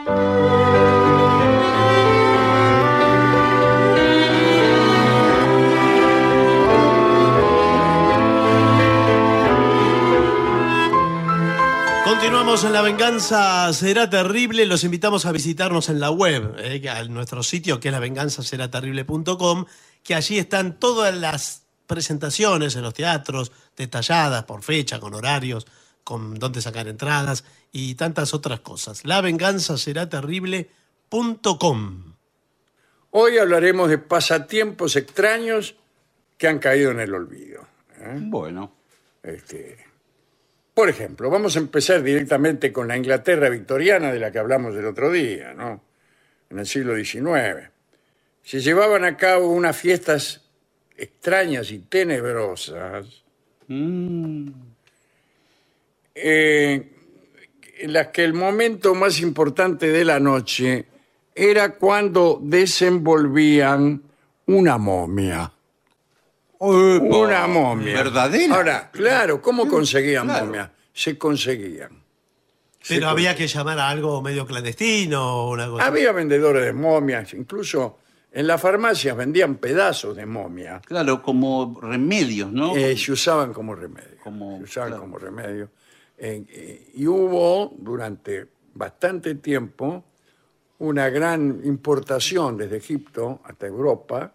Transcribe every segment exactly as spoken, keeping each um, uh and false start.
Continuamos en La Venganza Será Terrible. Los invitamos a visitarnos en la web, eh, a nuestro sitio que es la venganza será terrible punto com, que allí están todas las presentaciones en los teatros, detalladas por fecha, con horarios, con dónde sacar entradas y tantas otras cosas. la venganza será terrible punto com. Hoy hablaremos de pasatiempos extraños que han caído en el olvido. ¿eh? Bueno. Este, por ejemplo, vamos a empezar directamente con la Inglaterra victoriana de la que hablamos el otro día, ¿no? En el siglo diecinueve. Se llevaban a cabo unas fiestas extrañas y tenebrosas Mm. eh, en las que el momento más importante de la noche era cuando desenvolvían una momia. Una momia. ¿Verdadera? Ahora, claro, ¿cómo conseguían claro. momias? Se conseguían. Se Pero había conseguían. que llamar a algo medio clandestino o una cosa. Había vendedores de momias, incluso en las farmacias vendían pedazos de momia. Claro, como remedios, ¿no? Eh, se usaban como remedio. Como- se usaban claro. como remedio. Eh, eh, y hubo durante bastante tiempo una gran importación desde Egipto hasta Europa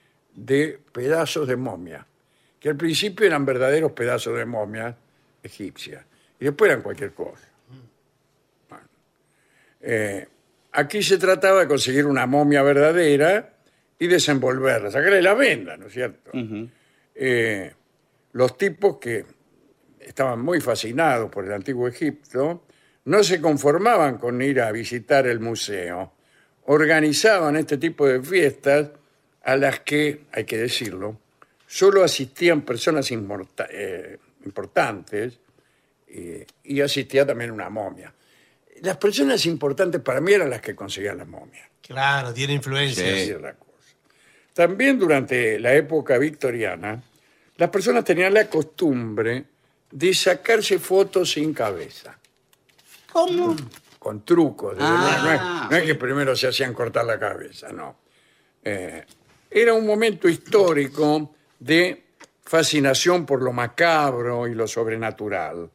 de pedazos de momia, que al principio eran verdaderos pedazos de momia egipcias y después eran cualquier cosa. Bueno, eh, aquí se trataba de conseguir una momia verdadera y desenvolverla, sacarle la venda, ¿no es cierto? Ujú. Eh, los tipos que estaban muy fascinados por el antiguo Egipto no se conformaban con ir a visitar el museo. Organizaban este tipo de fiestas a las que, hay que decirlo, solo asistían personas inmorta- eh, importantes eh, y asistía también una momia. Las personas importantes para mí eran las que conseguían las momias. Claro, tiene influencia. Sí. Así es la cosa. También durante la época victoriana, las personas tenían la costumbre de sacarse fotos sin cabeza, ¿Cómo? con trucos. de Ah, verdad. No es, no es que primero se hacían cortar la cabeza, no. Eh, era un momento histórico de fascinación por lo macabro y lo sobrenatural.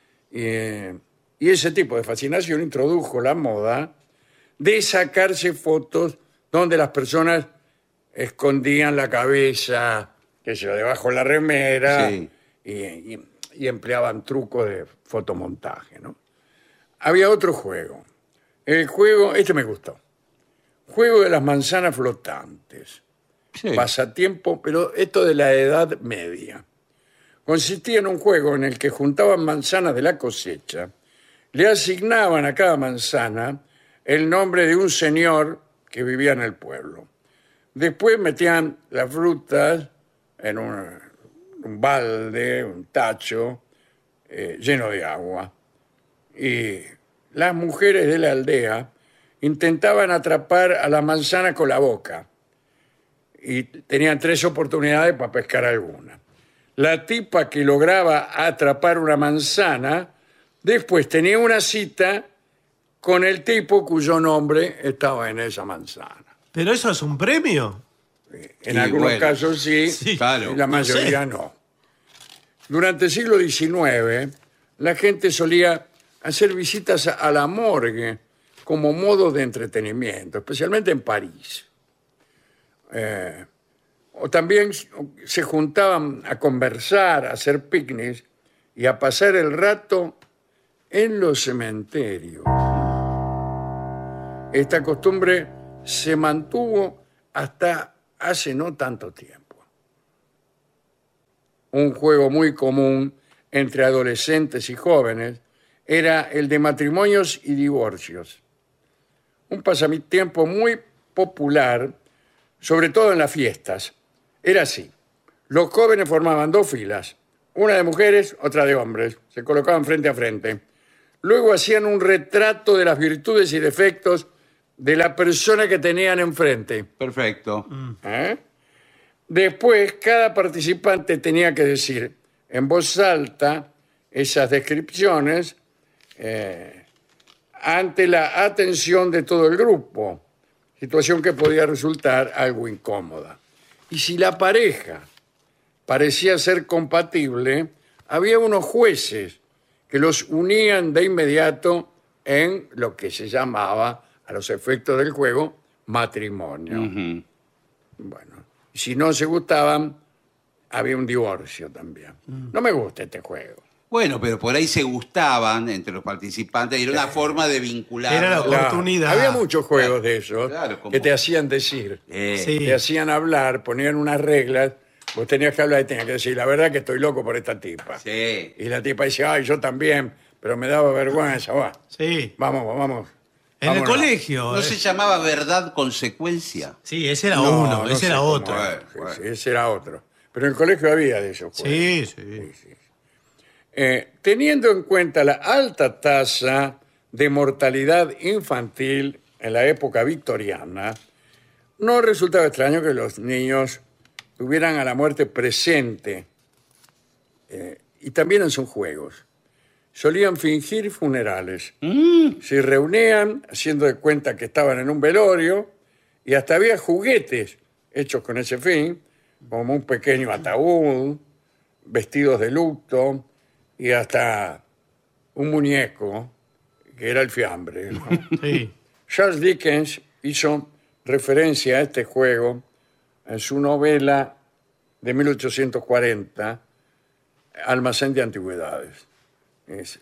Eh, y ese tipo de fascinación introdujo la moda de sacarse fotos donde las personas escondían la cabeza, que se debajo de la remera, Sí. y, y- y empleaban trucos de fotomontaje, ¿no? Había otro juego. El juego, este me gustó. Juego de las manzanas flotantes. Sí. Pasatiempo, pero esto de la Edad Media. Consistía en un juego en el que juntaban manzanas de la cosecha, le asignaban a cada manzana el nombre de un señor que vivía en el pueblo. Después metían las frutas en un, un balde, un tacho eh, lleno de agua. Y las mujeres de la aldea intentaban atrapar a la manzana con la boca. Y tenían tres oportunidades para pescar alguna. La tipa que lograba atrapar una manzana, después tenía una cita con el tipo cuyo nombre estaba en esa manzana. ¿Pero eso es un premio? En Sí, algunos bueno. casos sí, Sí, claro. y la no mayoría sé. no. Durante el siglo diecinueve, la gente solía hacer visitas a- a la morgue como modo de entretenimiento, especialmente en París. Eh, o también se juntaban a conversar, a hacer picnics y a pasar el rato en los cementerios. Esta costumbre se mantuvo hasta hace no tanto tiempo. Un juego muy común entre adolescentes y jóvenes era el de matrimonios y divorcios. Un pasatiempo muy popular, sobre todo en las fiestas. Era así. Los jóvenes formaban dos filas, una de mujeres, otra de hombres. Se colocaban frente a frente. Luego hacían un retrato de las virtudes y defectos de la persona que tenían enfrente. Perfecto. ¿Eh? Después, cada participante tenía que decir en voz alta esas descripciones, eh, ante la atención de todo el grupo, situación que podía resultar algo incómoda. Y si la pareja parecía ser compatible, había unos jueces que los unían de inmediato en lo que se llamaba, a los efectos del juego, matrimonio. Ujú. Bueno, si no se gustaban, había un divorcio también. No me gusta este juego. Bueno, pero por ahí se gustaban entre los participantes y era una forma de vincular. Era la Claro, oportunidad. había muchos juegos de esos Claro, como- que te hacían decir, Eh, Sí. te hacían hablar, ponían unas reglas, vos tenías que hablar y tenías que decir, la verdad que estoy loco por esta tipa. sí. Y la tipa dice, ay, yo también, pero me daba vergüenza, va. Sí. Vamos, vamos. En el vámonos. colegio. ¿No eh. se llamaba verdad consecuencia? Sí, ese era No, uno, no ese sé era cómo otro. era. Bueno, Sí, bueno. sí, ese era otro. Pero en el colegio había de esos juegos. Sí, sí. Eh, teniendo en cuenta la alta tasa de mortalidad infantil en la época victoriana, no resultaba extraño que los niños tuvieran a la muerte presente eh, y también en sus juegos. Solían fingir funerales. Se reunían haciendo de cuenta que estaban en un velorio y hasta había juguetes hechos con ese fin, como un pequeño ataúd, vestidos de luto y hasta un muñeco que era el fiambre, ¿no? Sí. Charles Dickens hizo referencia a este juego en su novela de mil ochocientos cuarenta, Almacén de Antigüedades. Es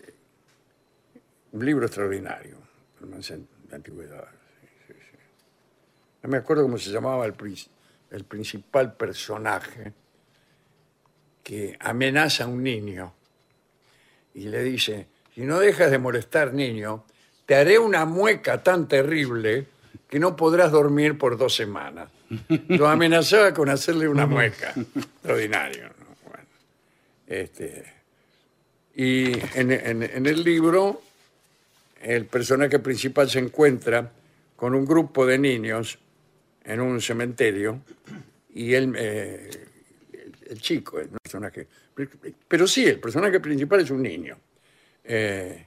un libro extraordinario, Almacén de Antigüedades. Sí, sí, sí. No me acuerdo cómo se llamaba el, prin- el principal personaje que amenaza a un niño y le dice, si no dejas de molestar, niño, te haré una mueca tan terrible que no podrás dormir por dos semanas. Lo amenazaba con hacerle una mueca. Extraordinario, ¿no? Bueno, este, y en, en- en el libro, el personaje principal se encuentra con un grupo de niños en un cementerio y él, eh, el, el chico, el personaje, pero sí, el personaje principal es un niño. Eh,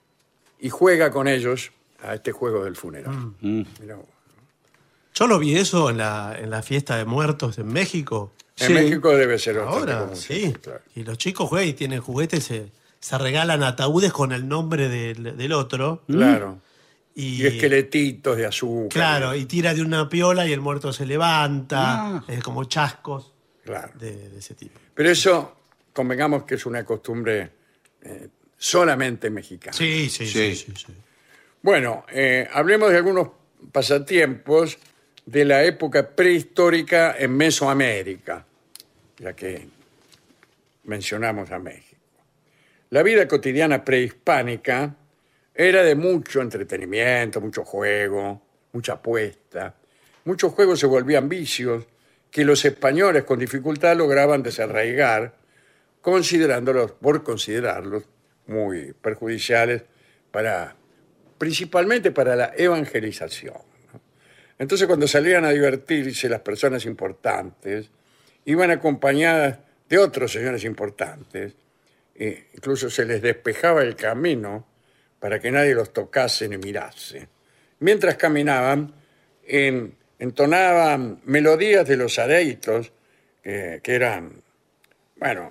y juega con ellos a este juego del funeral. Mirá vos. Yo lo vi eso en la, en la fiesta de muertos en México. En Sí. México debe ser bastante Ahora, común, sí. claro. Y los chicos juegan y tienen juguetes, se, se regalan ataúdes con el nombre del, del otro. Claro. Y, Y esqueletitos de azúcar. Claro, y tira de una piola y el muerto se levanta. Ah. Es como chascos Claro. de, de ese tipo. Pero eso, convengamos que es una costumbre eh, solamente mexicana. Sí, sí, sí. Sí. sí, sí. Bueno, eh, hablemos de algunos pasatiempos de la época prehistórica en Mesoamérica, ya que mencionamos a México. La vida cotidiana prehispánica era de mucho entretenimiento, mucho juego, mucha apuesta. Muchos juegos se volvían vicios que los españoles con dificultad lograban desarraigar, considerándolos, por considerarlos muy perjudiciales para, principalmente para la evangelización, ¿no? Entonces, cuando salían a divertirse las personas importantes, iban acompañadas de otros señores importantes, e incluso se les despejaba el camino para que nadie los tocase ni mirase. Mientras caminaban, en- entonaban melodías de los areitos, eh, que eran, bueno,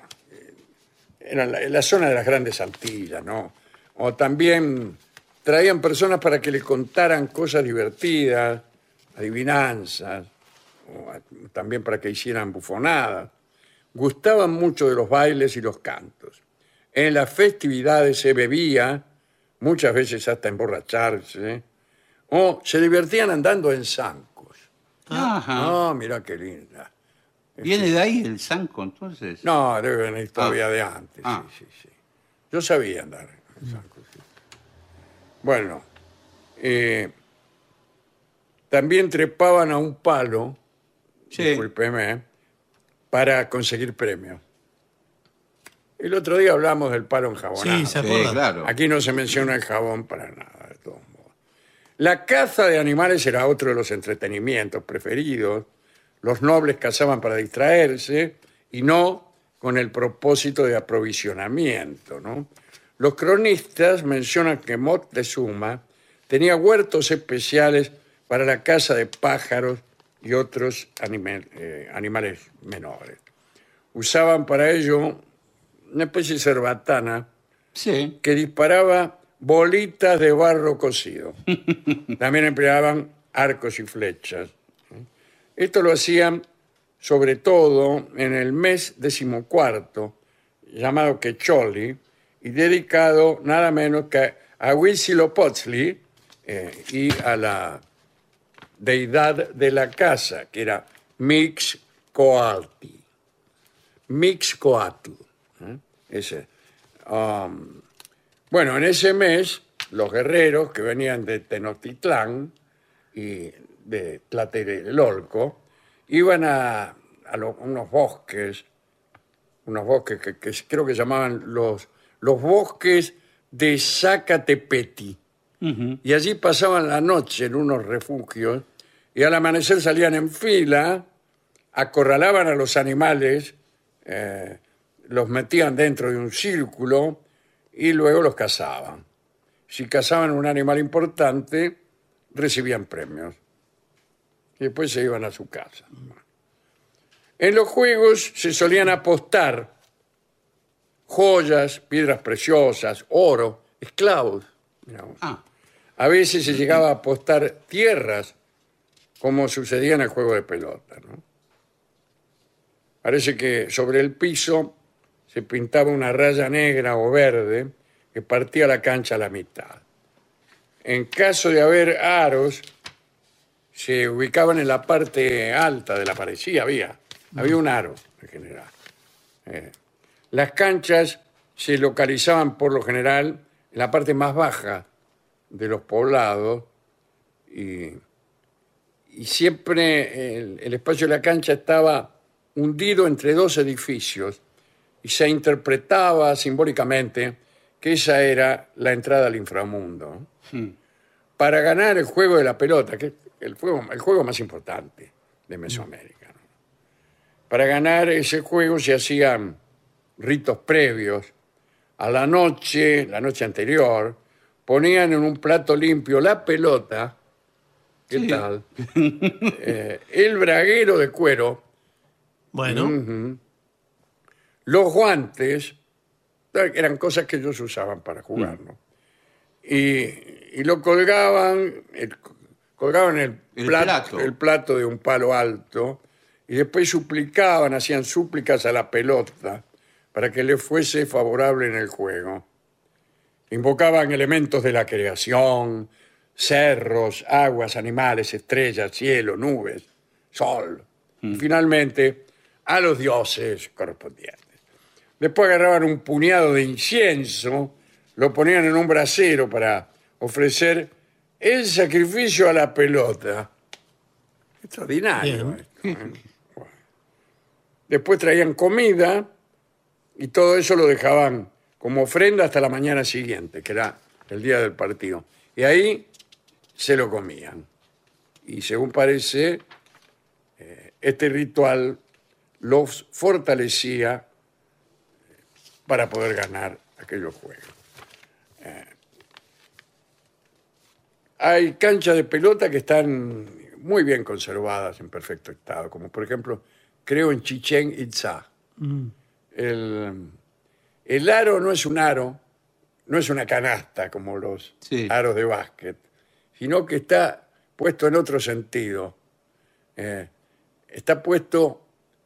eran la, en la zona de las Grandes Antillas, ¿no? O también traían personas para que les contaran cosas divertidas, adivinanzas, o a- también para que hicieran bufonadas. Gustaban mucho de los bailes y los cantos. En las festividades se bebía, muchas veces hasta emborracharse, o se divertían andando en zancos. Ajá. Ah, mira qué linda. ¿Viene de ahí el zanco, entonces? No, debe venir todavía Ah. de antes. Ah. Sí, sí, sí. Yo sabía andar en zancos, sí. Bueno, eh, también trepaban a un palo, Sí. discúlpeme, para conseguir premios. El otro día hablamos del palo enjabonado. Sí, se Sí, acuerda. claro. Aquí no se menciona el jabón para nada, de todos modos. La caza de animales era otro de los entretenimientos preferidos. Los nobles cazaban para distraerse y no con el propósito de aprovisionamiento, ¿no? Los cronistas mencionan que Moctezuma tenía huertos especiales para la caza de pájaros y otros anima- eh, animales menores. Usaban para ello una especie de cerbatana Sí. que disparaba bolitas de barro cocido. También empleaban arcos y flechas. Esto lo hacían sobre todo en el mes decimocuarto, llamado Quecholi, y dedicado nada menos que a Huitzilopochtli eh, y a la deidad de la casa, que era Mixcoatl. Mixcoatl. ¿eh? Ese. Um, bueno, en ese mes, los guerreros que venían de Tenochtitlán y de Tlatelolco iban a, a lo- unos bosques, unos bosques que, que creo que llamaban los, los bosques de Zacatepeti. Y allí pasaban la noche en unos refugios y al amanecer salían en fila, acorralaban a los animales, eh, los metían dentro de un círculo y luego los cazaban. Si cazaban un animal importante, recibían premios. Y después se iban a su casa. En los juegos se solían apostar joyas, piedras preciosas, oro, esclavos. Miramos. Ah, A veces se llegaba a apostar tierras, como sucedía en el juego de pelota, ¿no? Parece que sobre el piso se pintaba una raya negra o verde que partía la cancha a la mitad. En caso de haber aros, se ubicaban en la parte alta de la pared. Sí, había. Había un aro, en general. Eh, las canchas se localizaban, por lo general, en la parte más baja de los poblados y, y siempre el, el espacio de la cancha estaba hundido entre dos edificios y se interpretaba simbólicamente que esa era la entrada al inframundo. Para ganar el juego de la pelota, que es el juego, el juego más importante de Mesoamérica, ¿no? Para ganar ese juego se hacían ritos previos. A la noche, la noche anterior, ponían en un plato limpio la pelota, ¿qué Sí. tal? Eh, el braguero de cuero, Bueno, ujú, los guantes, eran cosas que ellos usaban para jugar, ¿no? Y, y lo colgaban, el- colgaban el, El plat- plato. el plato de un palo alto y después suplicaban, hacían súplicas a la pelota para que le fuese favorable en el juego. Invocaban elementos de la creación, cerros, aguas, animales, estrellas, cielo, nubes, sol. Y finalmente, a los dioses correspondientes. Después agarraban un puñado de incienso, lo ponían en un brasero para ofrecer el sacrificio a la pelota. Extraordinario. Bien. esto, ¿eh? Bueno. Después traían comida y todo eso lo dejaban como ofrenda hasta la mañana siguiente, que era el día del partido. Y ahí se lo comían. Y según parece, eh, este ritual los fortalecía para poder ganar aquellos juegos. Eh, hay canchas de pelota que están muy bien conservadas, en perfecto estado, como por ejemplo, creo en Chichén Itzá. El, el aro no es un aro, no es una canasta como los Sí. aros de básquet, sino que está puesto en otro sentido. Eh, está puesto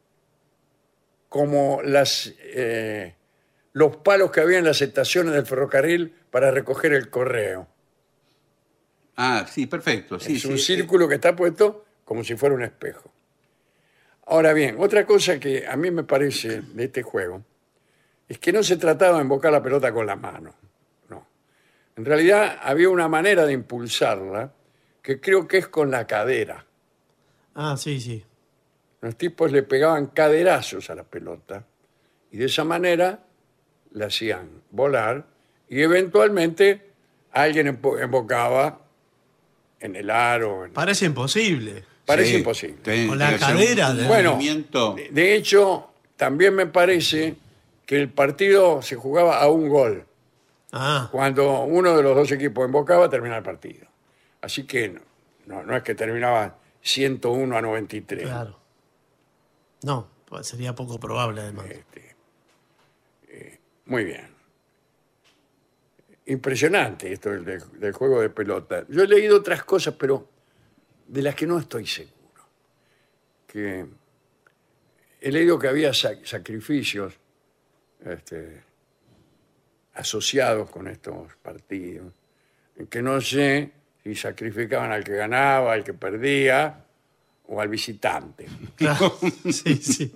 como las, eh, los palos que había en las estaciones del ferrocarril para recoger el correo. ah, sí, perfecto. Sí, es sí, un eh, círculo que está puesto como si fuera un espejo. Ahora bien, otra cosa que a mí me parece de este juego es que no se trataba de embocar la pelota con la mano. No. En realidad había una manera de impulsarla que creo que es con la cadera. ah, sí, sí. Los tipos le pegaban caderazos a la pelota y de esa manera la hacían volar y eventualmente alguien empo- embocaba en el aro. en- Parece imposible. Parece sí. imposible. Tiene- Con la tiene que ser un- cadera un de- Bueno, movimiento. De, de hecho, también me parece que el partido se jugaba a un gol. Ah, Cuando uno de los dos equipos embocaba, terminaba el partido. Así que no, no, no es que terminaba ciento uno a noventa y tres. Claro. No, pues sería poco probable además. Este, eh, muy bien. Impresionante esto del, del- del juego de pelota. Yo he leído otras cosas, pero de las que no estoy seguro. Que he leído que había sac- sacrificios este, asociados con estos partidos, en que no sé si sacrificaban al que ganaba, al que perdía o al visitante. Claro. Sí, sí.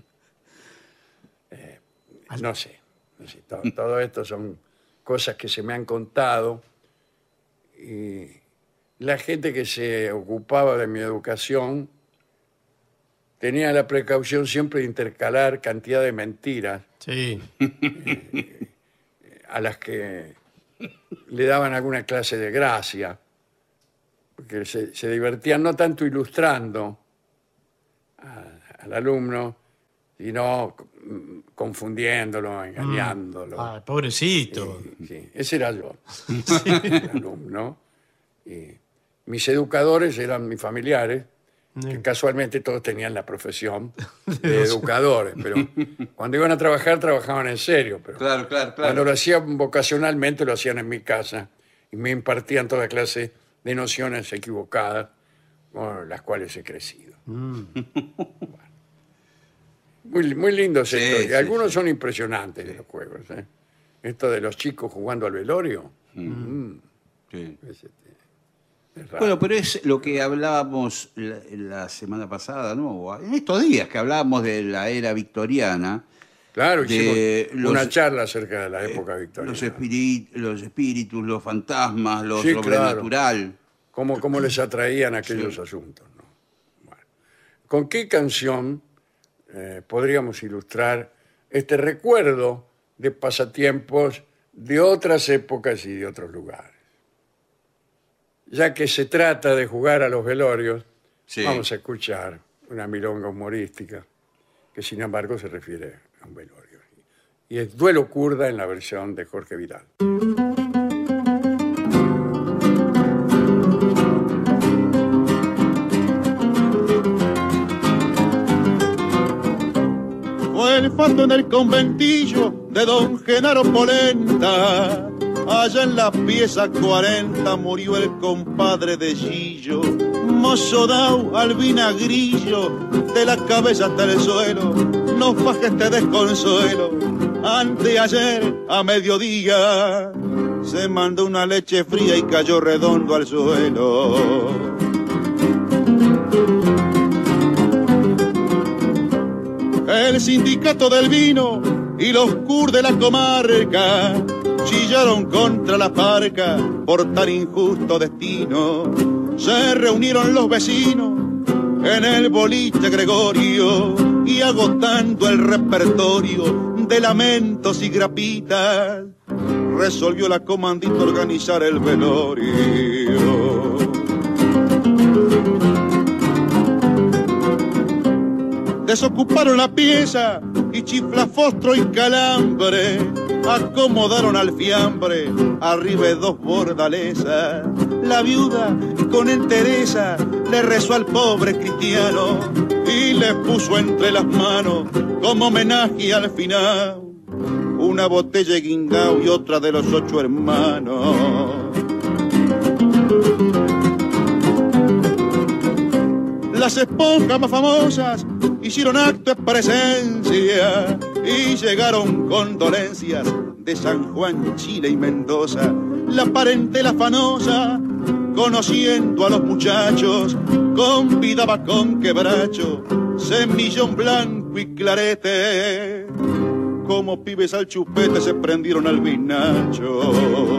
No sé. No sé. Todo, todo esto son cosas que se me han contado y la gente que se ocupaba de mi educación tenía la precaución siempre de intercalar cantidad de mentiras Sí. a las que le daban alguna clase de gracia, porque se, se divertían no tanto ilustrando a- al alumno, sino mm, confundiéndolo, engañándolo. Ah, pobrecito. Sí, ese era yo, el alumno. Y mis educadores eran mis familiares, que casualmente todos tenían la profesión de educadores, pero cuando iban a trabajar, trabajaban en serio. Pero Claro, claro, cuando claro. lo hacían vocacionalmente, lo hacían en mi casa y me impartían toda clase de nociones equivocadas con las cuales he crecido. Bueno. Muy, muy lindos Sí, estos, y sí, algunos sí. son impresionantes de los juegos. ¿eh? Esto de los chicos jugando al velorio. Sí. es, este, es raro. Bueno, pero es lo que hablábamos la, la semana pasada, ¿no? En estos días que hablábamos de la era victoriana, Claro, de hicimos los- una charla acerca de la época victoriana. los, espiri- los espíritus, los fantasmas, lo Sí, sobrenatural. ¿Cómo, cómo les atraían aquellos Sí. asuntos? ¿no? Bueno. ¿Con qué canción eh, podríamos ilustrar este recuerdo de pasatiempos de otras épocas y de otros lugares? Ya que se trata de jugar a los velorios, Sí. vamos a escuchar una milonga humorística que sin embargo se refiere a un velorio. Y es Duelo Kurda en la versión de Jorge Vidal. Fue el fato en el conventillo de don Genaro Polenta. Allá en la pieza cuarenta murió el compadre de Gillo. Mozo dao al vinagrillo, de la cabeza hasta el suelo. No fajes este desconsuelo. Anteayer a mediodía se mandó una leche fría y cayó redondo al suelo. El sindicato del vino y los cur de la comarca chillaron contra la parca por tan injusto destino. Se reunieron los vecinos en el boliche Gregorio y agotando el repertorio de lamentos y grapitas, resolvió la comandita organizar el velorio. Desocuparon la pieza y chiflafostro y calambre acomodaron al fiambre arriba de dos bordalesas. La viuda con entereza le rezó al pobre cristiano y le puso entre las manos como homenaje al final una botella de guingao y otra de los ocho hermanos. Las esponjas más famosas hicieron acto de presencia y llegaron condolencias de San Juan, Chile y Mendoza. La parentela afanosa, conociendo a los muchachos, convidaba con quebracho, semillón blanco y clarete. Como pibes al chupete se prendieron al vinacho.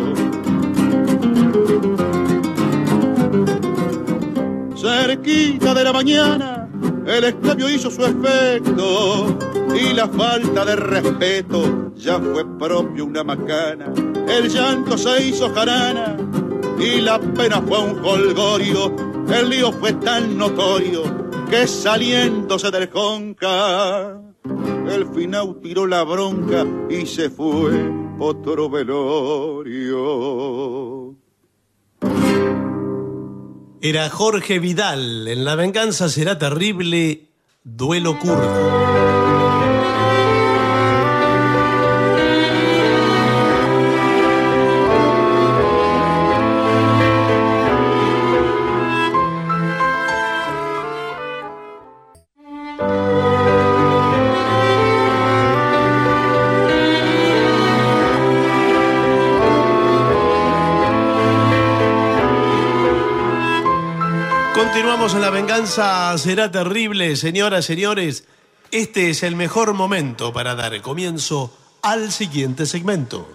Cerquita de la mañana el esclavio hizo su efecto y la falta de respeto ya fue propio una macana. El llanto se hizo jarana y la pena fue un jolgorio. El lío fue tan notorio que saliéndose del jonca el finau tiró la bronca y se fue otro velorio. Era Jorge Vidal. En La venganza será terrible. Duelo kurdo. Continuamos en La venganza será terrible. Señoras, señores, este es el mejor momento para dar comienzo al siguiente segmento.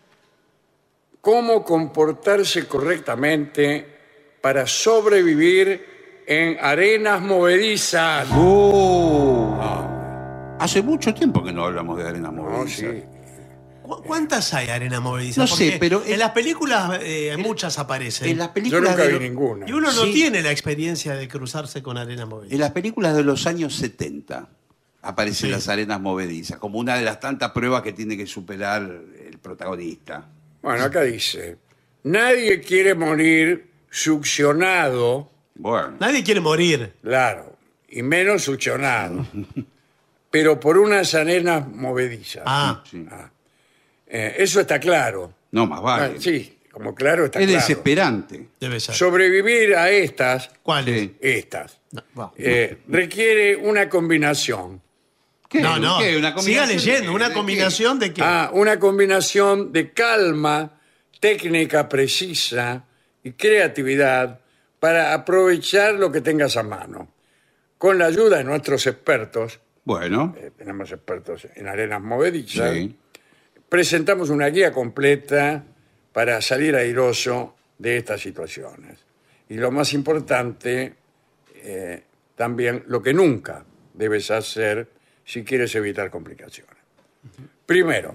¿Cómo comportarse correctamente para sobrevivir en arenas movedizas? Oh. Hace mucho tiempo que no hablamos de arena No, movediza. sí. ¿Cu- ¿Cuántas hay arenas movedizas? No sé, Porque pero en en- las películas eh, muchas aparecen. En las Yo películas nunca de vi lo- ninguna. Y uno no Sí. tiene la experiencia de cruzarse con arena movedizas. En las películas de los años setenta aparecen Sí. las arenas movedizas, como una de las tantas pruebas que tiene que superar el protagonista. Bueno, acá dice, nadie quiere morir succionado, Bueno, Nadie quiere morir. claro, y menos succionado, pero por unas arenas movedizas. Ah, sí. Eh, eso está claro. No, más vale. Ah, sí, como claro está es claro. desesperante. debe ser. Sobrevivir a estas, ¿Cuál es? Sí. estas, No, va. eh, requiere una combinación. ¿Qué? No, no. ¿Qué? ¿Una Siga combinación de leyendo. qué? ¿Una ¿De combinación de qué? Ah, una combinación de calma, técnica precisa y creatividad para aprovechar lo que tengas a mano. Con la ayuda de nuestros expertos, qué? Bueno, eh, tenemos expertos en arenas movedizas, sí. presentamos una guía completa para salir airoso de estas situaciones. Y lo más importante, eh, también lo que nunca debes hacer si quieres evitar complicaciones. Primero,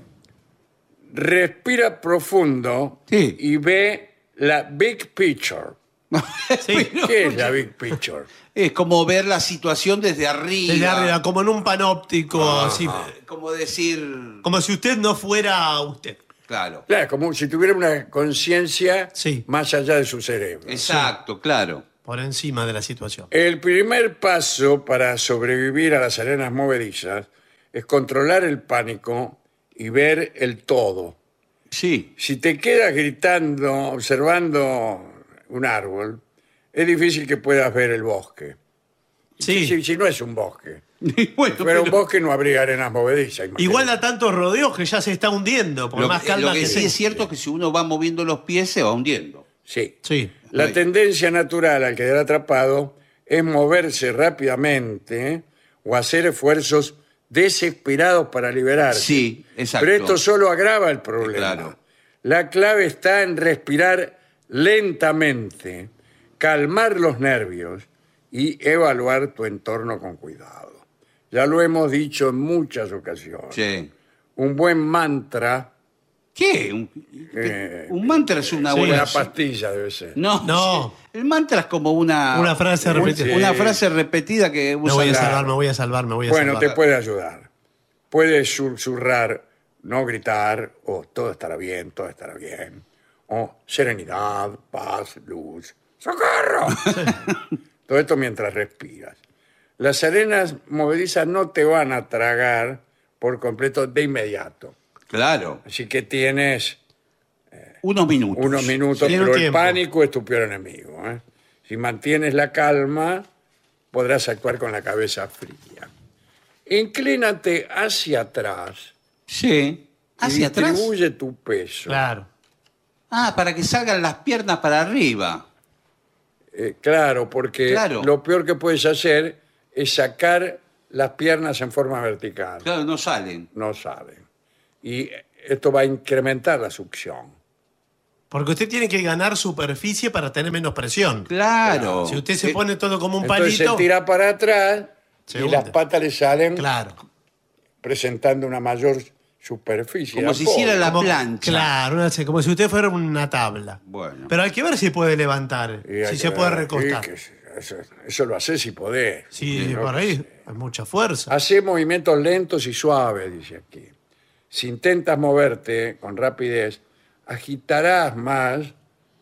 respira profundo Sí. y ve la big picture. Sí. ¿Qué es la big picture? Es como ver la situación desde arriba. Desde arriba, como en un panóptico, así, Como decir. como si usted no fuera usted. Claro. Claro, como si tuviera una conciencia Sí. más allá de su cerebro. Exacto, claro. Por encima de la situación. El primer paso para sobrevivir a las arenas movedizas es controlar el pánico y ver el todo. Sí. Si te quedas gritando, observando un árbol, es difícil que puedas ver el bosque. Sí. Si, si no es un bosque. Bueno, Si fuera un pero bosque no habría arenas movedizas. imagínate. Igual da tantos rodeos que ya se está hundiendo, por lo, más que- calma lo que, que sí sea. es cierto es que si uno va moviendo los pies se va hundiendo. Sí. Sí. La Ahí. tendencia natural al quedar atrapado es moverse rápidamente o hacer esfuerzos desesperados para liberarse. Sí, exacto. Pero esto solo agrava el problema. Claro. La clave está en respirar lentamente, calmar los nervios y evaluar tu entorno con cuidado. Ya lo hemos dicho en muchas ocasiones. Sí. Un buen mantra, ¿Qué? Un, Eh, un mantra es una sí, buena. una pastilla debe ser. No, No. El mantra es como una. Una frase un- repetida. Una Sí. frase repetida que Me usa voy a la- salvar, me voy a salvar, me voy a Bueno, te salvar. puede ayudar. Puedes susurrar, no gritar, o todo estará bien, todo estará bien. O serenidad, paz, luz, ¡socorro! Todo esto mientras respiras. Las arenas movedizas no te van a tragar por completo de inmediato. Claro. Así que tienes Unos minutos. unos minutos, Tiene un pero el tiempo. pánico es tu peor enemigo. ¿eh? Si mantienes la calma, podrás actuar con la cabeza fría. Inclínate hacia atrás Sí. ¿Hacia y atrás? distribuye tu peso. Claro. Ah, para que salgan las piernas para arriba. Eh, claro, porque Claro. lo peor que puedes hacer es sacar las piernas en forma vertical. Claro, no salen. No salen. Y esto va a incrementar la succión. Porque usted tiene que ganar superficie para tener menos presión. Claro. Si usted se Eh, pone todo como un Entonces palito. se tira para atrás Se y hunde. las patas le salen Claro. presentando una mayor superficie. Como si hiciera la Como- plancha. Claro, una- como si usted fuera una tabla. Bueno. Pero hay que ver si puede levantar, Y hay si que se puede ver, recostar. y que Eso, eso lo haces si podés. Sí, ¿no? por ahí hay mucha fuerza. Hace movimientos lentos y suaves, dice aquí. Si intentas moverte con rapidez, agitarás más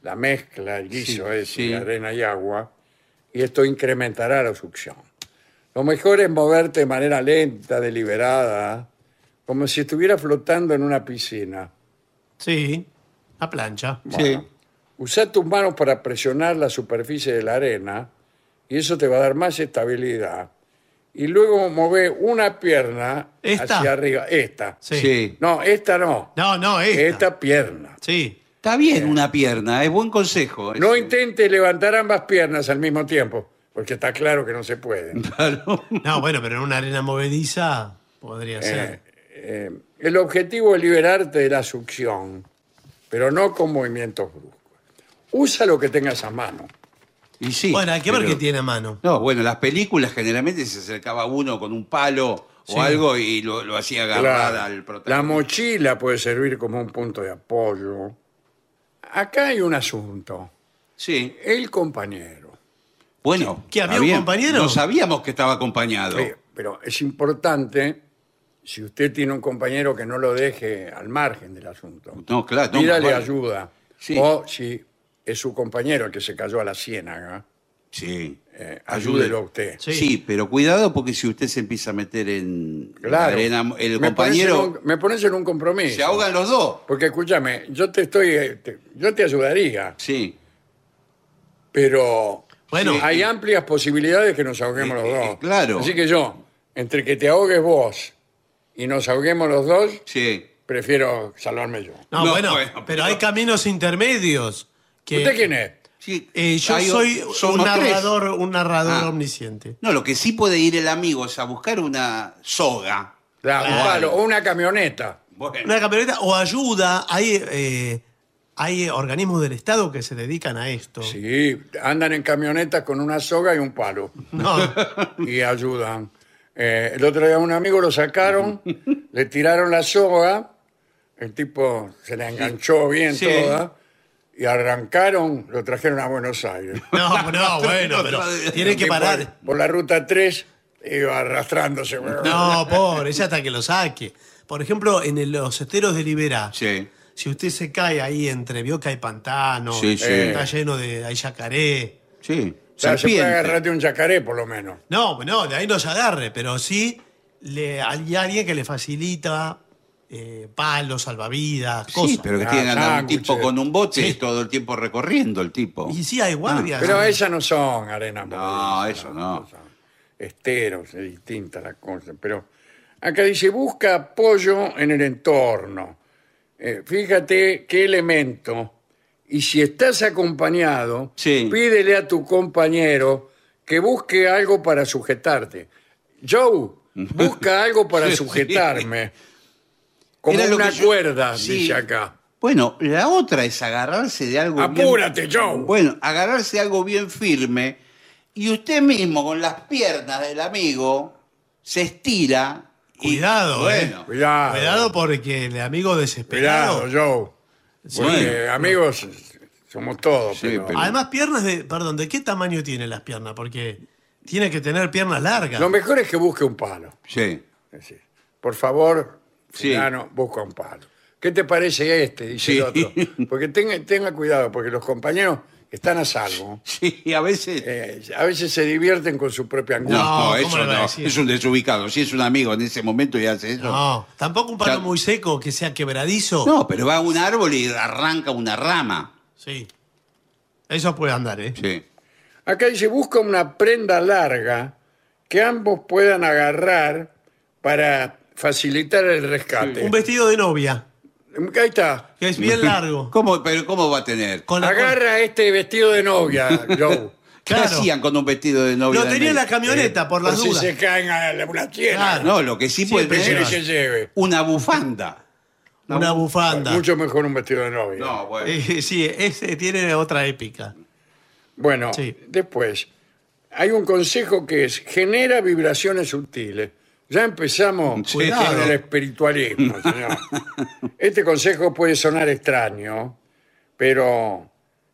la mezcla, el guiso Sí, ese sí. de arena y agua, y esto incrementará la succión. Lo mejor es moverte de manera lenta, deliberada, como si estuviera flotando en una piscina. Sí, la plancha. Bueno, usa tus manos para presionar la superficie de la arena y eso te va a dar más estabilidad. Y luego mueve una pierna ¿Esta? hacia arriba. Esta. Sí. Sí. No, esta no. No, no, esta. Esta pierna. Sí. Está bien una pierna, es buen consejo. No ese. intente levantar ambas piernas al mismo tiempo, porque está claro que no se puede. Claro. No, bueno, pero en una arena movediza podría ser. Eh, el objetivo es liberarte de la succión, pero no con movimientos bruscos. Usa lo que tengas a mano. Y sí. Bueno, hay que ver pero- qué tiene a mano. No, bueno, las películas generalmente se acercaba uno con un palo Sí. o algo y lo, lo hacía agarrar Claro. al La protagonista. mochila puede servir como un punto de apoyo. Acá hay un asunto. Sí. El compañero. Bueno. ¿Qué, había un había- compañero? No sabíamos que estaba acompañado. Eh, Pero es importante, si usted tiene un compañero, que no lo deje al margen del asunto. No, claro. no, Pídale bueno. ayuda. Sí. O si es su compañero el que se cayó a la ciénaga, Sí. eh, ayúdelo a usted. Sí. Sí. pero cuidado porque si usted se empieza a meter en la Claro. arena, el me compañero Pones en un, me pones en un compromiso. se ahogan los dos. Porque escúchame, yo te estoy, eh, te- yo te ayudaría, Sí. pero Bueno, hay amplias posibilidades que nos ahoguemos Eh, los eh, dos. claro. Así que yo, entre que te ahogues vos y nos ahoguemos los dos, Sí. prefiero salvarme yo. no, no, bueno, bueno, pero pero- hay caminos intermedios. Que, ¿Usted quién es? Sí. Eh, yo Hay- soy un somos tres. narrador, un narrador Ah. omnisciente. No, lo que sí puede ir el amigo es a buscar una soga. La- un Claro. palo, o una camioneta. Bueno. Una camioneta o ayuda. Hay, eh, hay organismos del Estado que se dedican a esto. Sí, andan en camionetas con una soga y un palo No, y ayudan. Eh, el otro día un amigo lo sacaron, le tiraron la soga, el tipo se la enganchó bien Sí. toda y arrancaron, lo trajeron a Buenos Aires. no, no, bueno, pero tiene que Y parar. Por, por la ruta tres iba arrastrándose. No, pobre, ya hasta que lo saque. Por ejemplo, en el- los esteros de Liberá, Sí. si usted se cae ahí entre Bioca y Pantano, Sí, sí. está lleno de hay yacaré. Sí. O sea, se puede Serpiente. agarrar de un yacaré por lo menos. No, no, de ahí no se agarre, pero sí le, hay alguien que le facilita eh, palos, salvavidas, Sí, cosas. pero que Ah, tiene que andar un sándwiches. tipo con un bote Sí. todo el tiempo recorriendo el tipo. Y sí, hay guardias. Pero esas no son arenas No, movedizas, eso no. son esteros, es distinta la cosa. Pero acá dice, busca apoyo en el entorno. Eh, fíjate qué elemento. Y si estás acompañado, Sí. pídele a tu compañero que busque algo para sujetarte. Joe, busca algo para Sí. sujetarme. Como Era lo una que yo- cuerda, Sí. dice acá. Bueno, la otra es agarrarse de algo bien- Apúrate, Joe. Bueno, agarrarse de algo bien firme y usted mismo con las piernas del amigo se estira. y- Cuidado, eh. bueno, Cuidado. Cuidado porque el amigo desesperado. Cuidado, Joe. Sí. Porque amigos somos todos. Sí, pero- pero- Además, piernas de. Perdón, ¿de qué tamaño tienen las piernas? Porque tiene que tener piernas largas. Lo mejor es que busque un palo. Sí. Es decir, por favor, Sí. fulano, busca un palo. ¿Qué te parece este? Dice Sí. el otro. Porque tenga, tenga cuidado, porque los compañeros están a salvo. Sí, a veces. Eh, a veces se divierten con su propia angustia. no, No, ¿cómo eso le va a no. decir? Es un desubicado. Si es un amigo en ese momento y hace eso. No, tampoco un palo Ya- muy seco que sea quebradizo. No, pero va a un árbol y arranca una rama. Sí. Eso puede andar, ¿eh? Sí. Acá dice, busca una prenda larga que ambos puedan agarrar para facilitar el rescate. Un vestido de novia, Ahí está. que es bien largo. ¿Cómo, pero ¿cómo va a tener? Con la Agarra este vestido de novia, Joe. ¿Qué claro. hacían con un vestido de novia? Lo del tenía en la medio? camioneta, por las Por si dudas. se caen a la una tienda. Claro. No, lo que sí puede Siempre ¿Qué tener quiere es que lleve? una bufanda. Una bufanda. Mucho mejor un vestido de novia. No, bueno. Eh, sí, ese tiene otra épica. Bueno, Sí. después, hay un consejo que es, genera vibraciones sutiles. Ya empezamos Sí. con el espiritualismo, señor. Este consejo puede sonar extraño, pero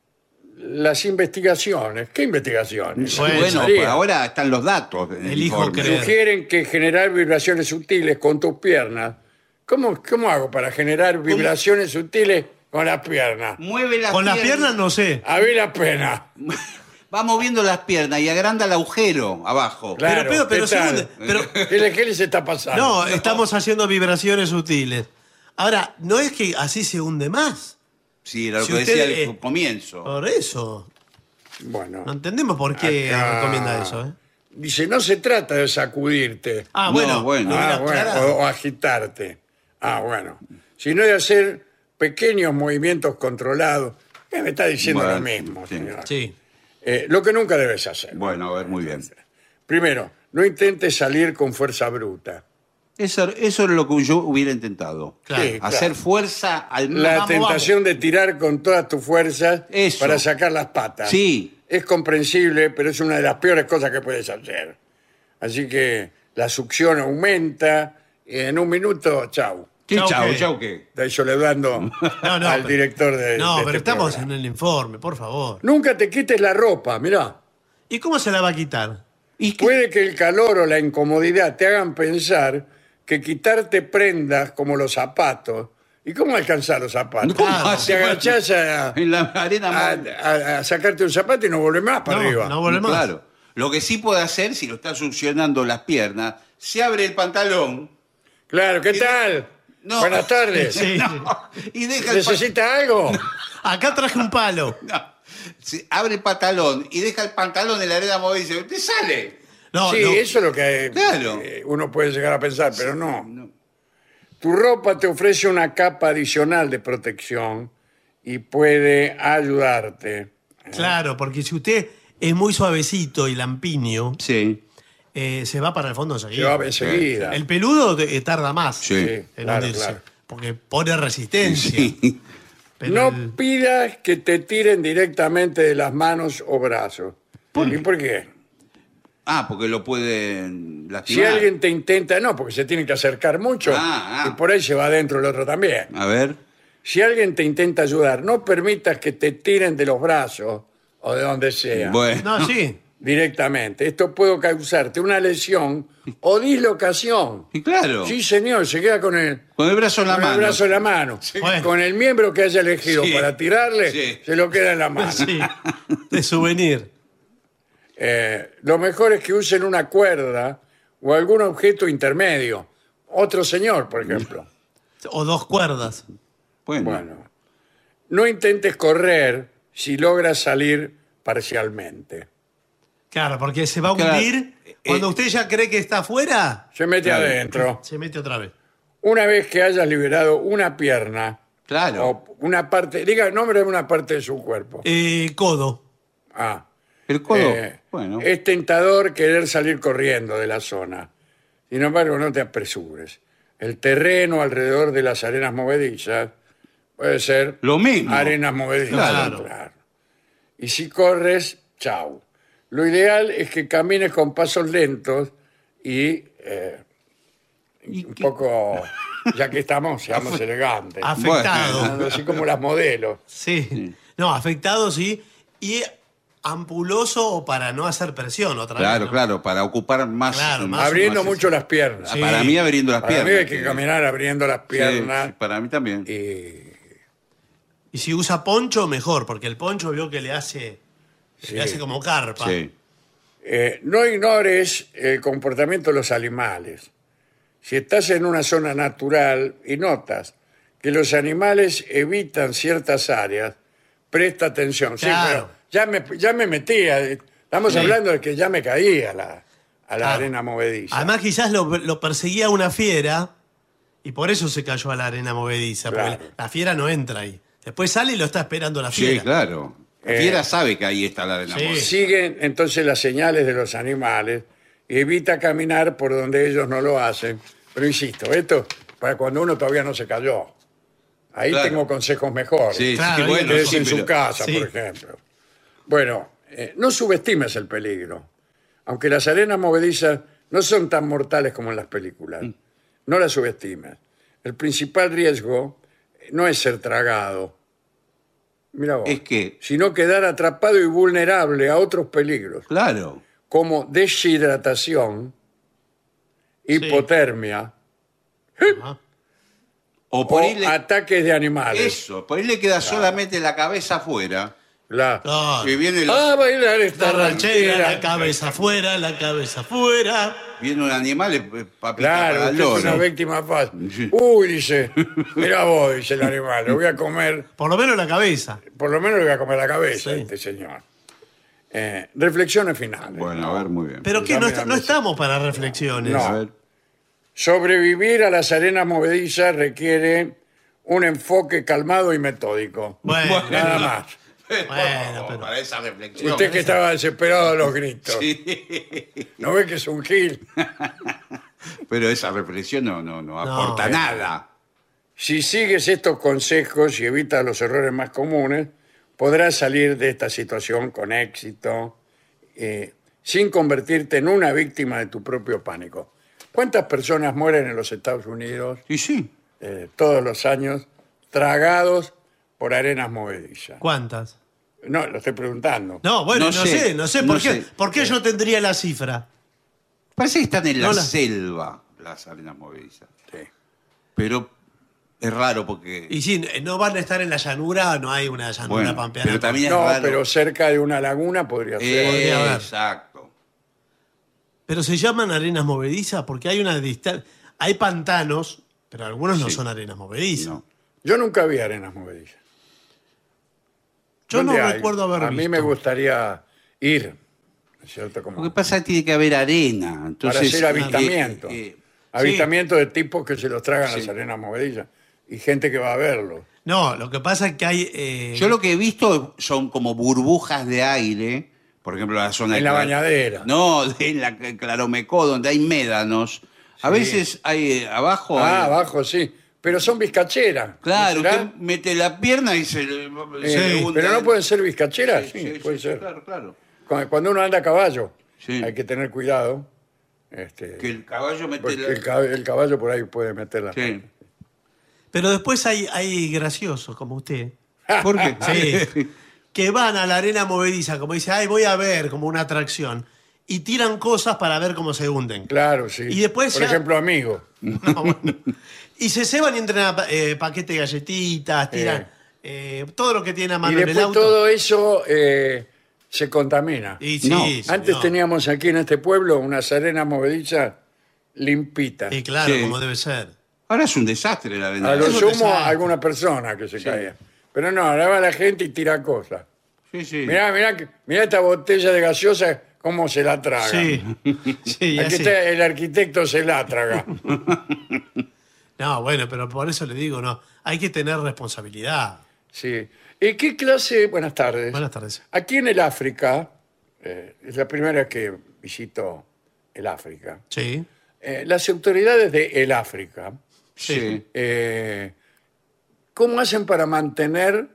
las investigaciones, ¿qué investigaciones? Bueno, Bueno, María, pues ahora están los datos. en el Elijo informe. creer. sugieren que generar vibraciones sutiles con tus piernas. ¿Cómo, cómo hago para generar vibraciones sutiles con las piernas. Mueve las Con las piernas. piernas no sé. A mí la pena. Va moviendo las piernas y agranda el agujero abajo. Claro, pero, pero, ¿qué pero, tal? segundo- pero- ¿Qué, le- qué les está pasando? no, estamos haciendo vibraciones sutiles. Ahora, no es que así se hunde más. Sí, era lo Si que usted, decía al eh, comienzo. Por eso. Bueno. No entendemos por qué Acá recomienda eso, ¿eh? Dice, no se trata de sacudirte. Ah, No, bueno. bueno. lo hubiera Ah, bueno, aclarado. o, o agitarte. Ah, bueno. Sino de hacer pequeños movimientos controlados. ¿Qué me está diciendo Bueno, lo mismo, sí. señor? Sí. Eh, lo que nunca debes hacer. Bueno, a ver, muy bien. Primero, no intentes salir con fuerza bruta. Eso, eso es lo que yo hubiera intentado. Claro. Sí, Hacer claro. fuerza al La Vamos, tentación de tirar con todas tus fuerzas Eso. para sacar las patas. Sí. Es comprensible, pero es una de las peores cosas que puedes hacer. Así que la succión aumenta y en un minuto, chau. ¿Qué Chau, chau, ¿qué? chau qué? Está soledando No, no, al pero- director de No, de pero este estamos programa. en el informe, por favor. Nunca te quites la ropa, mirá. ¿Y cómo se la va a quitar? ¿Y qué? Puede que el calor o la incomodidad te hagan pensar que quitarte prendas como los zapatos. ¿Y cómo alcanzar los zapatos? ¿Cómo Claro. hace? Te agachás a, En la arena a- móvil. a- a sacarte un zapato y no volvés más para No, arriba. no vuelve más. Claro. Lo que sí puede hacer, si lo está succionando las piernas, se abre el pantalón. Claro, ¿qué Y- tal? No. Buenas tardes. Sí. No, y deja el, pa- ¿Necesita algo? Acá traje un palo. no. Se abre el pantalón y deja el pantalón en la arena móvil y dice, ¿te sale? No, sí, no. eso es lo que Claro. eh, uno puede llegar a pensar, pero no. Tu ropa te ofrece una capa adicional de protección y puede ayudarte. Claro, porque si usted es muy suavecito y lampiño, Sí. eh, se va para el fondo Se enseguida. va enseguida. El peludo eh, tarda más Sí. Sí, en claro, hundirse, claro. porque pone resistencia. Sí. Pero No el- pidas que te tiren directamente de las manos o brazos. ¿Y por qué? Ah, porque lo pueden Si lastimar. alguien te intenta, no, porque se tienen que acercar mucho Ah, ah. y por ahí se va adentro el otro también. A ver. Si alguien te intenta ayudar, no permitas que te tiren de los brazos o de donde sea Bueno. No, sí. directamente. Esto puede causarte una lesión o dislocación. Y claro. Sí, señor, se queda con el, Con el brazo en la con el mano. brazo en la mano. Bueno. Con el miembro que haya elegido Sí. para tirarle, Sí. se lo queda en la mano. Sí. De souvenir. Eh, lo mejor es que usen una cuerda o algún objeto intermedio. Otro señor, por ejemplo. O dos cuerdas. Bueno. Bueno, no intentes correr si logras salir parcialmente. Claclaro, porque se va a Claro. hundir. Cuando Eh, usted ya cree que está afuera, Se mete Claro. adentro. se mete otra vez. Una vez que hayas liberado una pierna Claro. o una parte, diga el nombre de una parte de su cuerpo. Eh, codo. Ah, El codo. eh, bueno. es tentador querer salir corriendo de la zona. Sin embargo, no te apresures. El terreno alrededor de las arenas movedizas puede ser Lo mismo. arenas movedizas. Claro. claro. Y si corres, chau. Lo ideal es que camines con pasos lentos y eh, ¿Y un qué? poco, ya que estamos, seamos elegantes. Afectado. Así como las modelos. Sí. No, afectado sí. Y ampuloso o para no hacer presión otra Claro, vez. ¿no? claro, para ocupar más. Claro, más- Abriendo más- mucho las piernas. Sí. Para mí abriendo las Para piernas. mí hay que caminar abriendo las Sí, piernas. sí, para mí también. Y Y si usa poncho, mejor, porque el poncho vio que le hace, Sí. le hace como carpa. Sí. eh, no ignores el comportamiento de los animales. Si estás en una zona natural y notas que los animales evitan ciertas áreas, presta atención. Sí, Claro. pero ya me, ya me metía. Estamos Sí. hablando de que ya me caía a la, a la Claro. arena movediza. Además, quizás lo, lo perseguía una fiera y por eso se cayó a la arena movediza, Claro. porque la fiera no entra ahí. Después sale y lo está esperando la Sí, fiera. claro. La Eh, fiera sabe que ahí está la arena Sí. móvil. Siguen entonces las señales de los animales y evita caminar por donde ellos no lo hacen. Pero insisto, esto para cuando uno todavía no se cayó. Ahí Claro. tengo consejos mejores. Sí, Claro, sí, bueno. Quédese sí, en su pero- casa, sí. por ejemplo. Bueno, eh, no subestimes el peligro. Aunque las arenas movedizas no son tan mortales como en las películas. Mm. No las subestimes. El principal riesgo no es ser tragado. Mira vos. Es que- Sino quedar atrapado y vulnerable a otros peligros, Claro. como deshidratación, hipotermia Ajá. O por o ahí le- ataques de animales. Eso, por ahí le queda solamente la cabeza afuera. La- Claro. Y viene, el- Ah, bailar esta La ranchera, la ranchera. cabeza afuera, la cabeza afuera. viene un animal, eh, papita Claro, para el usted es loro. una víctima fácil. Sí. Uy, dice, mira vos, dice el animal, le voy a comer, Por lo menos la cabeza. por lo menos le voy a comer la cabeza a Sí. este señor. Eh, reflexiones finales. Bueno, a ver, muy bien. Pero que Dame no, la est- no mesa. estamos para reflexiones. No. A ver. Sobrevivir a las arenas movedizas requiere un enfoque calmado y metódico. Bueno, Nada más. Bueno, pero- Para esa reflexión. Usted que estaba desesperado de los gritos. Sí. ¿No ve que es un gil? Pero esa reflexión no, no, no aporta eh. nada. Si sigues estos consejos y evitas los errores más comunes, podrás salir de esta situación con éxito, eh, sin convertirte en una víctima de tu propio pánico. ¿Cuántas personas mueren en los Estados Unidos Y sí. eh, todos los años tragados por arenas movedizas? ¿Cuántas? No, lo estoy preguntando. No, bueno, no, No sé, sé, no sé no por qué. sé. ¿Por qué yo tendría la cifra? Parece que están en la, No la- selva las arenas movedizas. Sí. Pero es raro porque. Y sí, no van a estar en la llanura, no hay una llanura Bueno, pampeana. pero también es No, raro. pero cerca de una laguna podría ser. Eh, podría haber. exacto. Pero se llaman arenas movedizas porque hay una distancia. Hay pantanos, pero algunos no Sí. son arenas movedizas. No. Yo nunca vi arenas movedizas. Yo no ¿Dónde hay? recuerdo haber A visto. mí me gustaría ir, ¿no es cierto? Como Lo que pasa es que tiene que haber arena. Entonces, para hacer eh, avistamiento. eh, Avistamiento de tipos que se los tragan Sí. las arenas movedizas. Y gente que va a verlo. No, lo que pasa es que hay. eh, yo lo que he visto son como burbujas de aire. Por ejemplo, la zona En de la Clar- bañadera. No, en la Claromecó, donde hay médanos. A Sí. veces hay eh, abajo. Ah, hay- abajo sí. Pero son bizcacheras. Claro, ¿Será? usted mete la pierna y se, le- Eh, se le hunde. pero no pueden ser bizcacheras. Sí, Sí, sí, puede sí, ser. Claro, claro. Cu- Cuando uno anda a caballo, Sí. hay que tener cuidado. Este, Que el caballo mete porque la... el, cab- el caballo por ahí puede meter la Sí. Pero después hay, hay graciosos como usted. ¿Por qué? Sí. Que van a la arena movediza, como dice, ay, voy a ver, como una atracción. Y tiran cosas para ver cómo se hunden. Claro, sí. Y después por ya- ejemplo, amigos. No, bueno. Y se ceban y entran a eh, paquete de galletitas, tiran eh, todo lo que tiene a Y mano en el después auto. todo eso eh, se contamina. Y sí, No. Antes señor. teníamos aquí en este pueblo unas arenas movedizas limpitas. Y claro, Sí. como debe ser. Ahora es un desastre la arena. A lo Eso sumo te saca. alguna persona que se caía. Pero no, ahora va la gente y tira cosas. Sí, sí. Mirá, mirá, que- mirá esta botella de gaseosa, cómo se la traga. Sí. Sí, Aquí así. está el arquitecto se la traga. No, bueno, pero por eso le digo, no. Hay que tener responsabilidad. Sí. ¿Y qué clase? Buenas tardes. Buenas tardes. Aquí en el África, eh, es la primera vez que visito el África, Sí. eh, las autoridades de el África, Sí. eh, ¿cómo hacen para mantener